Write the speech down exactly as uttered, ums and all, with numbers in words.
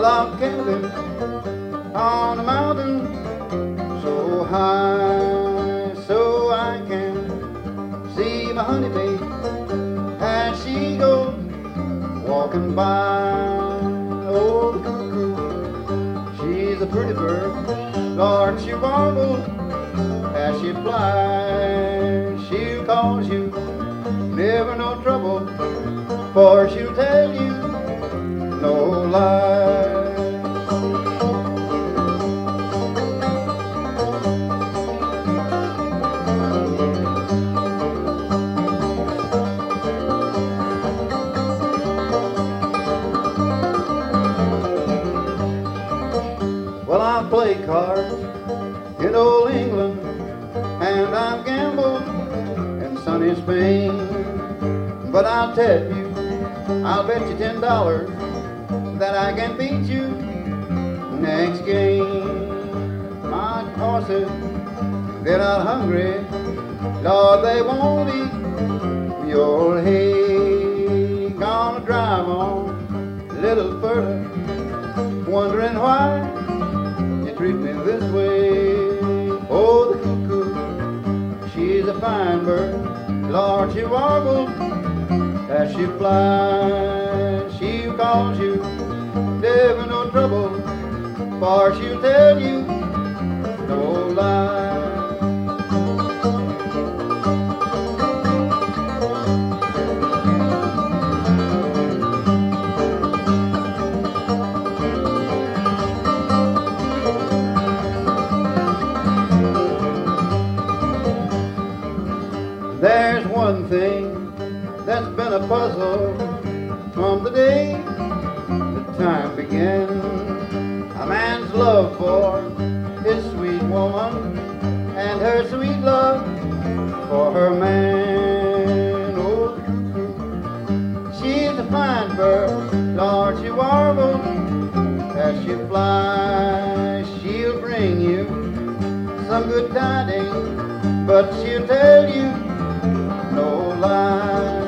a log cabin on a mountain so high, so I can see my honey babe as she goes walking by. Oh, the cuckoo, she's a pretty bird. Lord, she warbles as she flies. She'll cause you never no trouble, for she'll tell you no lie. Well, I play cards in old England, and I've gambled in sunny Spain. But I'll tell you, I'll bet you ten dollars that I can beat you next game. My horses, they're not hungry, Lord, they won't eat your hay. Gonna drive on a little further, wondering why you treat me this way. Oh, the cuckoo, she's a fine bird. Lord, she warbles as she flies. She'll cause you never no trouble, for she'll tell you no lie. There's one thing that's been a puzzle from the day the time began. A man's love for his sweet woman and her sweet love for her man. Oh, the cuckoo, she's a fine bird. Lord, she warbles as she flies. She'll bring you some good tidings, but she'll tell you no lie.